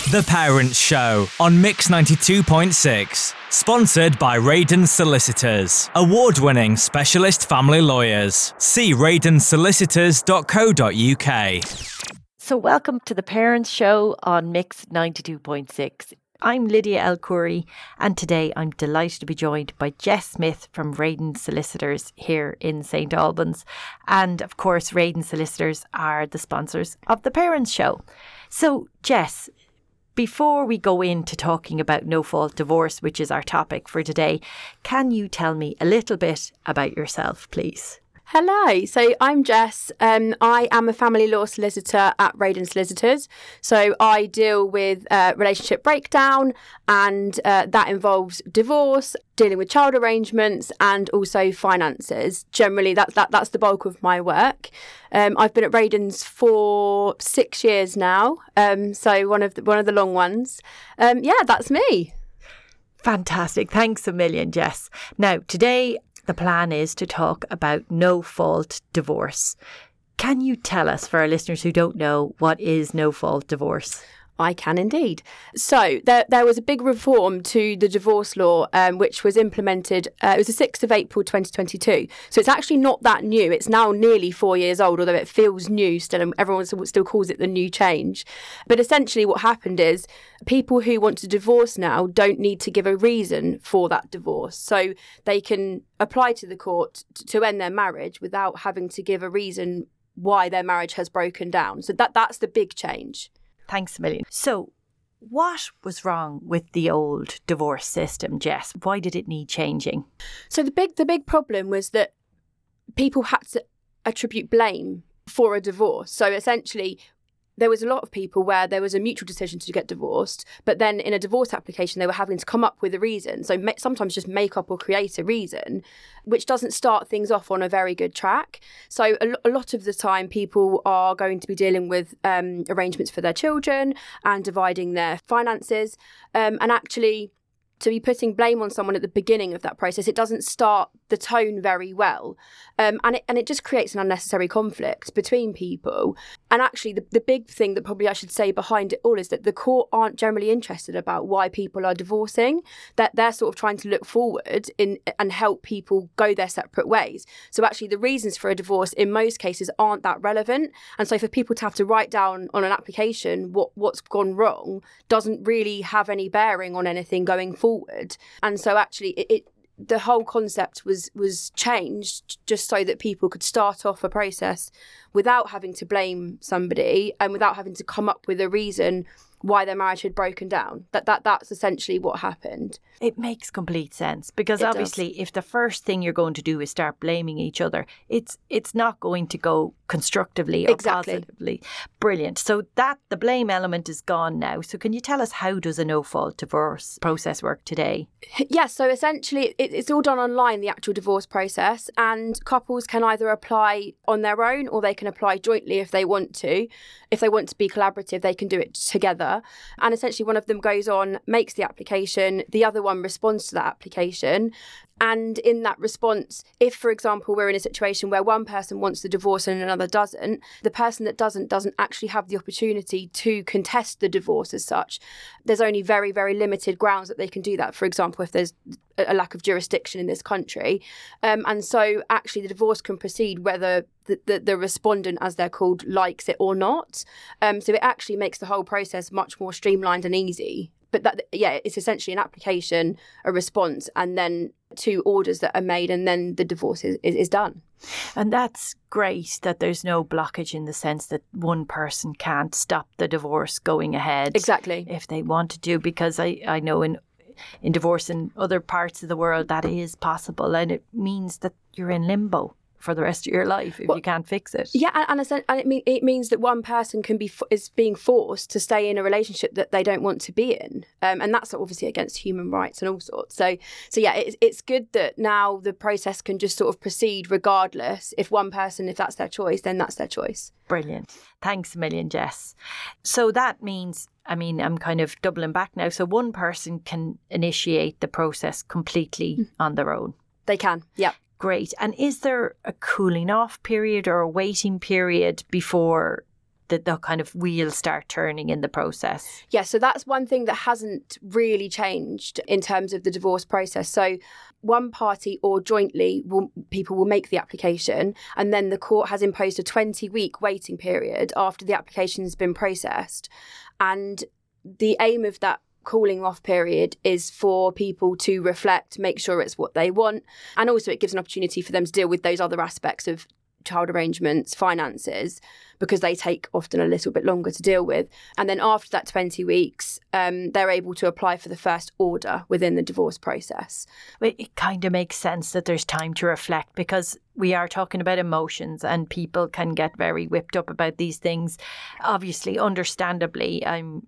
The Parents Show on Mix 92.6. Sponsored by Radon Solicitors. Award-winning specialist family lawyers. See radonsolicitors.co.uk. So welcome to The Parents Show on Mix 92.6. I'm Lydia El-Khoury, and today I'm delighted to be joined by Jess Smith from Radon Solicitors here in St Albans. And of course, Radon Solicitors are the sponsors of The Parents Show. So Jess, before we go into talking about no-fault divorce, which is our topic for today, can you tell me a little bit about yourself, please? Hello, so I'm Jess. I am a family law solicitor at Radon Solicitors. So I deal with relationship breakdown, and that involves divorce, dealing with child arrangements, and also finances. Generally, that's the bulk of my work. I've been at Radon's for 6 years now, so one of the long ones. That's me. Fantastic. Thanks a million, Jess. Now, today, the plan is to talk about no-fault divorce. Can you tell us, for our listeners who don't know, what is no-fault divorce? I can indeed. So there was a big reform to the divorce law, which was implemented. It was the 6th of April 2022. So it's actually not that new. It's now nearly 4 years old, although it feels new still, and everyone still calls it the new change. But essentially what happened is people who want to divorce now don't need to give a reason for that divorce. So they can apply to the court to end their marriage without having to give a reason why their marriage has broken down. So that's the big change. Thanks a million. So what was wrong with the old divorce system, Jess? Why did it need changing? So the big problem was that people had to attribute blame for a divorce. So essentially, there was a lot of people where there was a mutual decision to get divorced, but then in a divorce application, they were having to come up with a reason. So sometimes just make up or create a reason, which doesn't start things off on a very good track. So a lot of the time, people are going to be dealing with arrangements for their children and dividing their finances. And actually, to be putting blame on someone at the beginning of that process, it doesn't start the tone very well. And it just creates an unnecessary conflict between people. And actually, the big thing that probably I should say behind it all is that the court aren't generally interested about why people are divorcing, that they're sort of trying to look forward and help people go their separate ways. So actually, the reasons for a divorce in most cases aren't that relevant. And so for people to have to write down on an application what's gone wrong doesn't really have any bearing on anything going forward. And so actually, the whole concept was changed just so that people could start off a process without having to blame somebody and without having to come up with a reason why their marriage had broken down. That's essentially what happened. It makes complete sense because obviously if the first thing you're going to do is start blaming each other, it's not going to go constructively or positively. Brilliant. So the blame element is gone now. So can you tell us, how does a no-fault divorce process work today? Yeah, so essentially it's all done online, the actual divorce process, and couples can either apply on their own or they can apply jointly if they want to. If they want to be collaborative, they can do it together. And essentially one of them goes on, makes the application, the other one responds to that application. And in that response, if, for example, we're in a situation where one person wants the divorce and another doesn't, the person that doesn't actually have the opportunity to contest the divorce as such. There's only very, very limited grounds that they can do that. For example, if there's a lack of jurisdiction in this country. And so actually the divorce can proceed whether the respondent, as they're called, likes it or not. So it actually makes the whole process much more streamlined and easy. But it's essentially an application, a response, and then 2 orders that are made, and then the divorce is done. And that's great that there's no blockage in the sense that one person can't stop the divorce going ahead. Exactly. If they want to do, because I know in divorce in other parts of the world that is possible, and it means that you're in limbo for the rest of your life if you can't fix it. Yeah, and it means that one person is being forced to stay in a relationship that they don't want to be in, and that's obviously against human rights and all sorts. So yeah, it's good that now the process can just sort of proceed regardless. If that's their choice, then that's their choice. Brilliant. Thanks a million, Jess. So that means, I'm kind of doubling back now. So one person can initiate the process completely on their own. They can, yeah. Great. And is there a cooling off period or a waiting period before the kind of wheels start turning in the process. Yeah, so that's one thing that hasn't really changed in terms of the divorce process. So one party or jointly, people will make the application, and then the court has imposed a 20-week waiting period after the application has been processed. And the aim of that cooling off period is for people to reflect, make sure it's what they want, and also it gives an opportunity for them to deal with those other aspects of child arrangements, finances, because they take often a little bit longer to deal with. And then after that 20 weeks, they're able to apply for the first order within the divorce process. It kind of makes sense that there's time to reflect, because we are talking about emotions and people can get very whipped up about these things, obviously, understandably.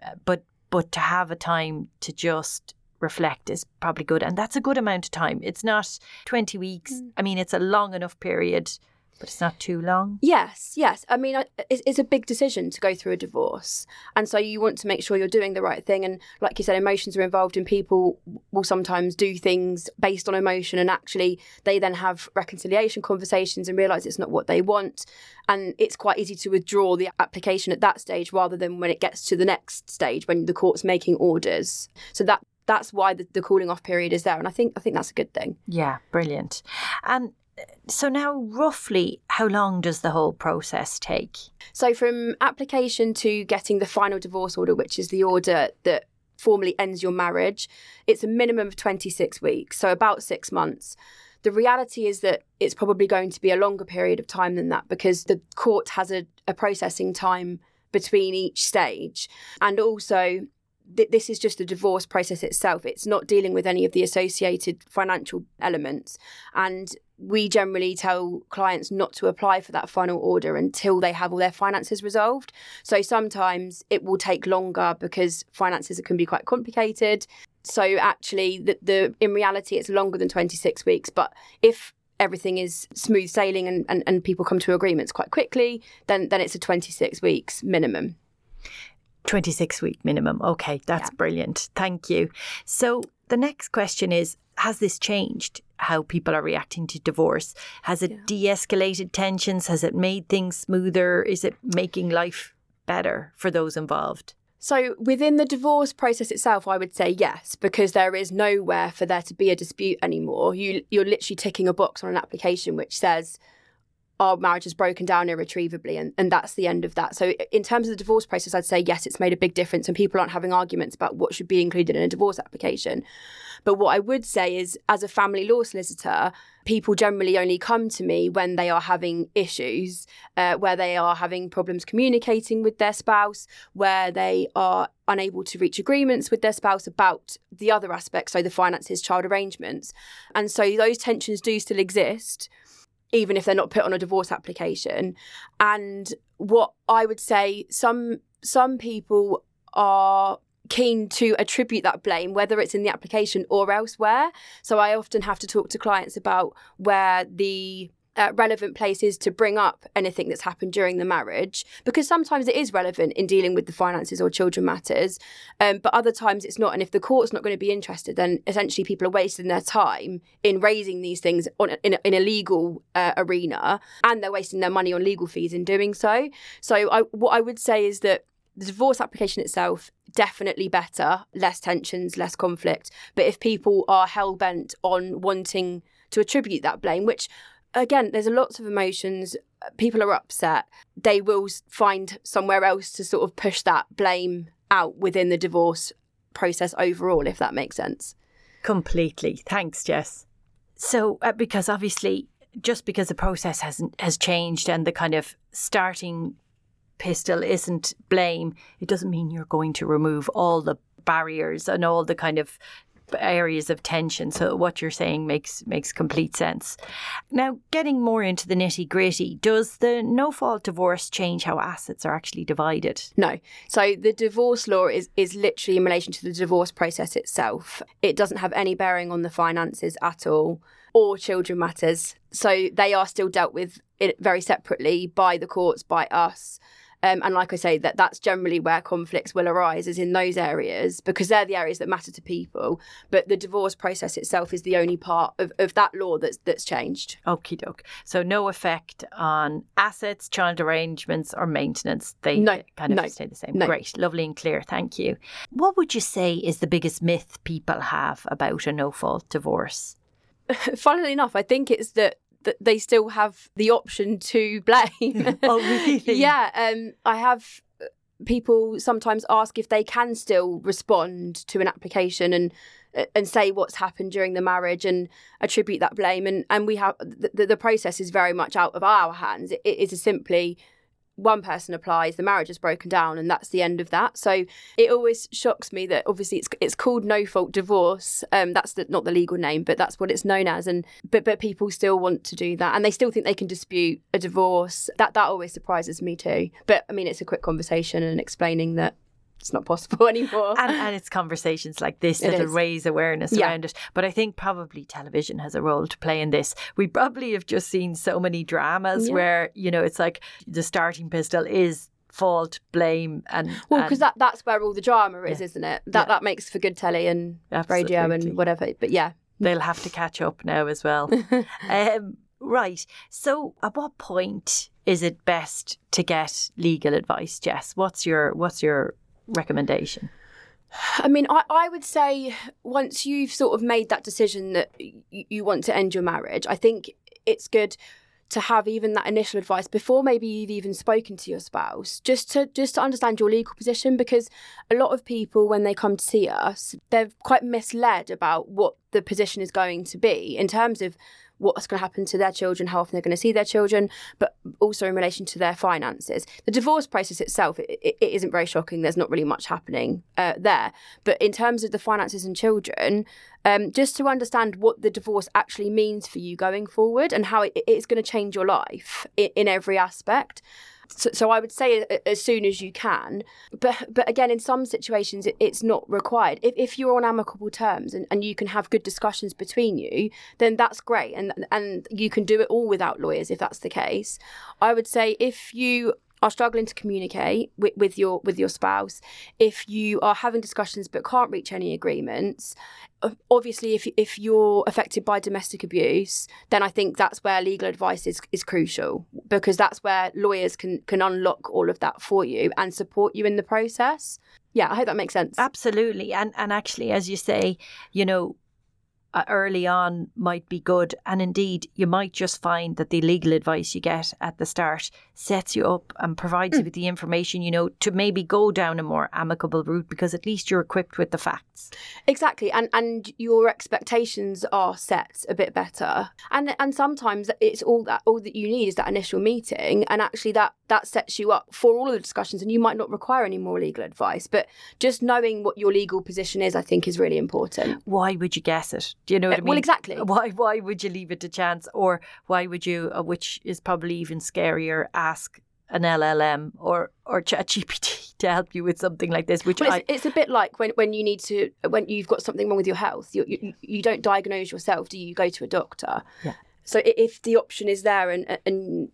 But to have a time to just reflect is probably good. And that's a good amount of time. It's not 20 weeks. I mean, it's a long enough period, but it's not too long. Yes. I mean, it's a big decision to go through a divorce. And so you want to make sure you're doing the right thing. And like you said, emotions are involved, and people will sometimes do things based on emotion. And actually, they then have reconciliation conversations and realise it's not what they want. And it's quite easy to withdraw the application at that stage rather than when it gets to the next stage, when the court's making orders. So that's why the cooling off period is there. And I think that's a good thing. Yeah, brilliant. And so now, roughly, how long does the whole process take? So from application to getting the final divorce order, which is the order that formally ends your marriage, it's a minimum of 26 weeks, so about 6 months. The reality is that it's probably going to be a longer period of time than that, because the court has a processing time between each stage. And also, this is just the divorce process itself. It's not dealing with any of the associated financial elements. And we generally tell clients not to apply for that final order until they have all their finances resolved. So sometimes it will take longer because finances can be quite complicated. So actually, in reality, it's longer than 26 weeks. But if everything is smooth sailing and people come to agreements quite quickly, then it's a 26 weeks minimum. 26-week minimum. Okay, that's brilliant. Thank you. So the next question is, has this changed how people are reacting to divorce? Has it de-escalated tensions? Has it made things smoother? Is it making life better for those involved? So within the divorce process itself, I would say yes, because there is nowhere for there to be a dispute anymore. You're literally ticking a box on an application which says, our marriage has broken down irretrievably, and that's the end of that. So in terms of the divorce process, I'd say yes, it's made a big difference, and people aren't having arguments about what should be included in a divorce application. But what I would say is, as a family law solicitor, people generally only come to me when they are having issues, where they are having problems communicating with their spouse, where they are unable to reach agreements with their spouse about the other aspects, so the finances, child arrangements. And so those tensions do still exist, even if they're not put on a divorce application. And what I would say, some people are keen to attribute that blame, whether it's in the application or elsewhere. So I often have to talk to clients about where the relevant place is to bring up anything that's happened during the marriage, because sometimes it is relevant in dealing with the finances or children matters, but other times it's not. And if the court's not going to be interested, then essentially people are wasting their time in raising these things in a legal arena, and they're wasting their money on legal fees in doing so. So what I would say is that the divorce application itself, definitely better, less tensions, less conflict. But if people are hell-bent on wanting to attribute that blame, which again, there's lots of emotions, people are upset, they will find somewhere else to sort of push that blame out within the divorce process overall, if that makes sense. Completely. Thanks, Jess. So, because obviously, just because the process has changed and the kind of starting pistol isn't blame, it doesn't mean you're going to remove all the barriers and all the kind of areas of tension. So what you're saying makes complete sense. Now, getting more into the nitty-gritty, does the no-fault divorce change how assets are actually divided? No. So the divorce law is literally in relation to the divorce process itself. It doesn't have any bearing on the finances at all, or children matters. So they are still dealt with very separately by the courts, by us. And like I say, that's generally where conflicts will arise, is in those areas, because they're the areas that matter to people. But the divorce process itself is the only part of that law that's changed. Okie doke. So no effect on assets, child arrangements or maintenance. They kind of stay the same. No. Great. Lovely and clear. Thank you. What would you say is the biggest myth people have about a no-fault divorce? Funnily enough, I think it's that they still have the option to blame. Oh, really? Yeah. I have people sometimes ask if they can still respond to an application and say what's happened during the marriage and attribute that blame. And we have the process is very much out of our hands. It is simply one person applies, the marriage is broken down, and that's the end of that. So it always shocks me that obviously it's called no fault divorce. That's not the legal name, but that's what it's known as. And but people still want to do that, and they still think they can dispute a divorce. That always surprises me too. But I mean, it's a quick conversation and explaining that it's not possible anymore. And it's conversations like this that'll raise awareness around it. But I think probably television has a role to play in this. We probably have just seen so many dramas where, it's like the starting pistol is fault, blame and... Well, because that's where all the drama is, isn't it? That makes for good telly and radio and whatever. But yeah. They'll have to catch up now as well. Right. So at what point is it best to get legal advice, Jess? What's your recommendation? I mean, I would say once you've sort of made that decision that you want to end your marriage, I think it's good to have even that initial advice before maybe you've even spoken to your spouse, just to understand your legal position, because a lot of people, when they come to see us, they're quite misled about what the position is going to be in terms of what's going to happen to their children, how often they're going to see their children, but also in relation to their finances. The divorce process itself, it isn't very shocking. There's not really much happening there. But in terms of the finances and children, just to understand what the divorce actually means for you going forward and how it's going to change your life in every aspect. So I would say as soon as you can. But again, in some situations, it's not required. If you're on amicable terms and you can have good discussions between you, then that's great. And you can do it all without lawyers if that's the case. I would say if you are struggling to communicate with your spouse, if you are having discussions but can't reach any agreements, obviously if you're affected by domestic abuse, then I think that's where legal advice is crucial, because that's where lawyers can unlock all of that for you and support you in the process. Yeah, I hope that makes sense. Absolutely. And actually, as you say, early on might be good, and indeed you might just find that the legal advice you get at the start sets you up and provides you with the information to maybe go down a more amicable route, because at least you're equipped with the facts. Exactly, and your expectations are set a bit better, and sometimes it's all that you need is that initial meeting, and actually that sets you up for all of the discussions, and you might not require any more legal advice, but just knowing what your legal position is, I think, is really important. Why would you guess it? Do you know what I mean? Well, exactly. Why would you leave it to chance? Or why would you, which is probably even scarier, ask an LLM or ChatGPT to help you with something like this? It's a bit like when you've got something wrong with your health, you don't diagnose yourself, do you? You go to a doctor. Yeah. So if the option is there and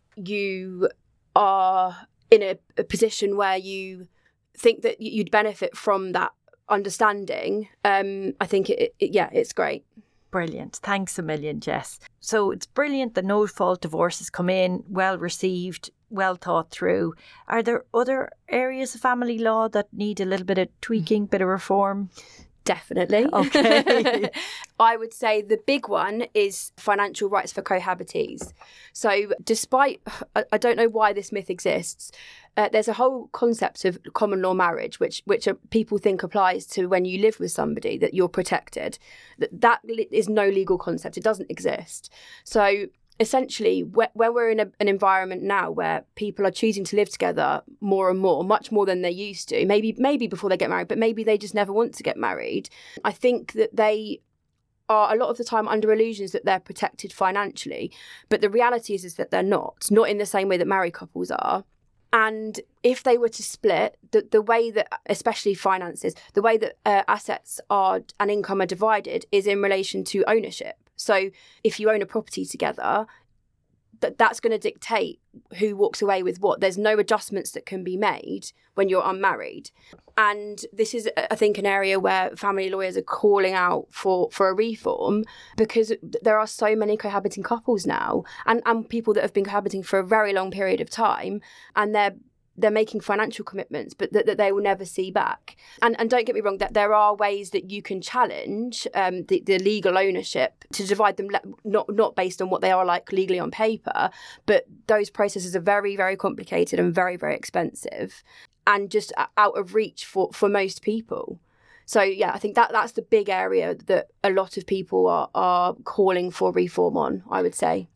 you are in a position where you think that you'd benefit from that understanding, I think it's great. Brilliant. Thanks a million, Jess. So it's brilliant that no fault divorces come in, well received, well thought through. Are there other areas of family law that need a little bit of tweaking, bit of reform? Definitely. Okay. I would say the big one is financial rights for cohabitees. So despite, I don't know why this myth exists, there's a whole concept of common law marriage, which people think applies to when you live with somebody, that you're protected. That is no legal concept. It doesn't exist. So essentially, when we're in an environment now where people are choosing to live together more and more, much more than they used to, maybe before they get married, but maybe they just never want to get married, I think that they are a lot of the time under illusions that they're protected financially. But the reality is that they're not in the same way that married couples are. And if they were to split, the way that, especially finances, the way that assets are and income are divided is in relation to ownership. So if you own a property together, that's going to dictate who walks away with what. There's no adjustments that can be made when you're unmarried. And this is, I think, an area where family lawyers are calling out for a reform, because there are so many cohabiting couples now and people that have been cohabiting for a very long period of time, and they're making financial commitments, but that they will never see back. And don't get me wrong, that there are ways that you can challenge the legal ownership to divide them, not based on what they are like legally on paper, but those processes are very, very complicated and very, very expensive and just out of reach for most people. So, yeah, I think that's the big area that a lot of people are calling for reform on, I would say.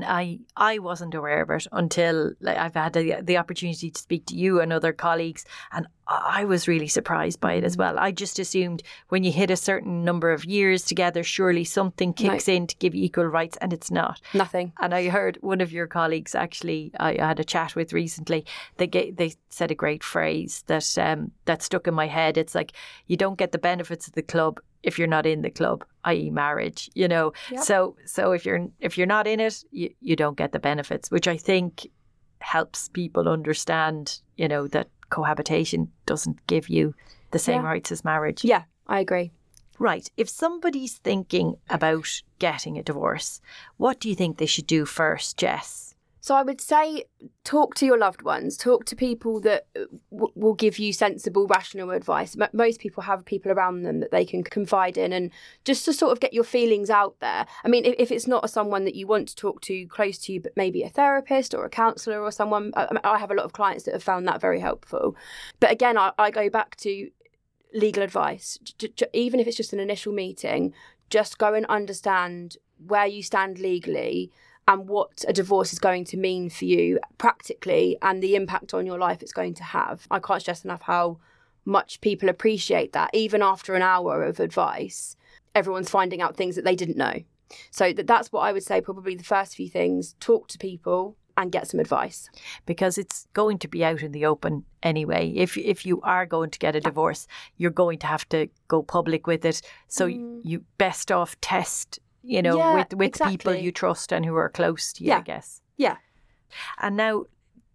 I wasn't aware of it until I've had the opportunity to speak to you and other colleagues, and I was really surprised by it as well. I just assumed when you hit a certain number of years together, surely something kicks in to give you equal rights, and it's not. Nothing. And I heard one of your colleagues, actually, I had a chat with recently, they said a great phrase that stuck in my head. It's like, you don't get the benefits of the club if you're not in the club, i.e. marriage, you know. Yep. So if you're not in it, you don't get the benefits, which I think helps people understand, you know, that cohabitation doesn't give you the same rights as marriage. Yeah, I agree. Right. If somebody's thinking about getting a divorce, what do you think they should do first, Jess? So I would say talk to your loved ones, talk to people that will give you sensible, rational advice. Most people have people around them that they can confide in, and just to sort of get your feelings out there. I mean, if it's not someone that you want to talk to close to you, but maybe a therapist or a counsellor or someone. I have a lot of clients that have found that very helpful. But again, I go back to legal advice. Even if it's just an initial meeting, just go and understand where you stand legally and what a divorce is going to mean for you practically and the impact on your life it's going to have. I can't stress enough how much people appreciate that. Even after an hour of advice, everyone's finding out things that they didn't know. So that's what I would say, probably the first few things. Talk to people and get some advice. Because it's going to be out in the open anyway. If you are going to get a divorce, you're going to have to go public with it. So you best off test, you know, with exactly. people you trust and who are close to you, I guess. Yeah. And now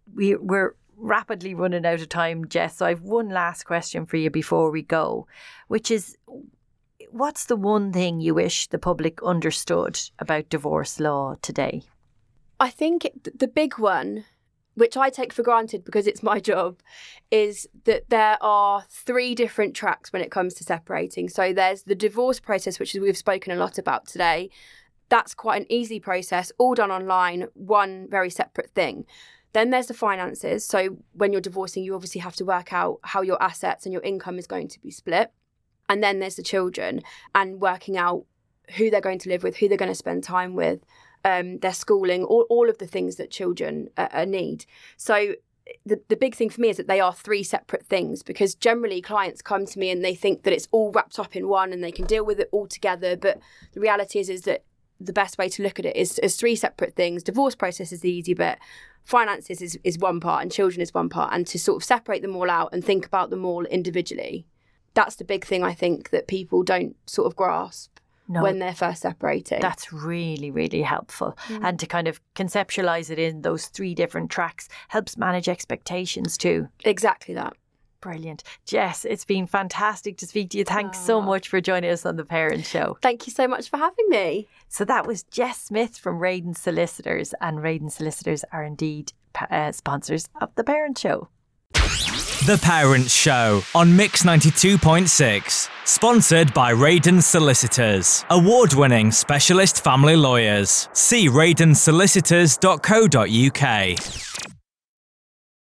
we're rapidly running out of time, Jess. So I've one last question for you before we go, which is, what's the one thing you wish the public understood about divorce law today? I think the big one, which I take for granted because it's my job, is that there are 3 different tracks when it comes to separating. So there's the divorce process, which we've spoken a lot about today. That's quite an easy process, all done online, one very separate thing. Then there's the finances. So when you're divorcing, you obviously have to work out how your assets and your income is going to be split. And then there's the children and working out who they're going to live with, who they're going to spend time with, their schooling, all of the things that children need. So the big thing for me is that they are 3 separate things, because generally clients come to me and they think that it's all wrapped up in one and they can deal with it all together. But the reality is that the best way to look at it is as 3 separate things. Divorce process is the easy bit. Finances is one part and children is one part. And to sort of separate them all out and think about them all individually. That's the big thing I think that people don't sort of grasp. No, when they're first separating. That's really, really helpful. And to kind of conceptualise it in those 3 different tracks helps manage expectations too. Exactly that. Brilliant. Jess, it's been fantastic to speak to you. Thanks so much for joining us on The Parent Show. Thank you so much for having me. So that was Jess Smith from Radon Solicitors, and Radon Solicitors are indeed sponsors of The Parent Show. The Parent Show on Mix 92.6. Sponsored by Radon Solicitors. Award-winning specialist family lawyers. See radonsolicitors.co.uk.